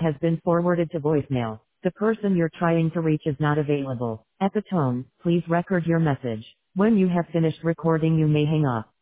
has been forwarded to voicemail. The person you're trying to reach is not available. At the tone, please record your message. When you have finished recording, you may hang up.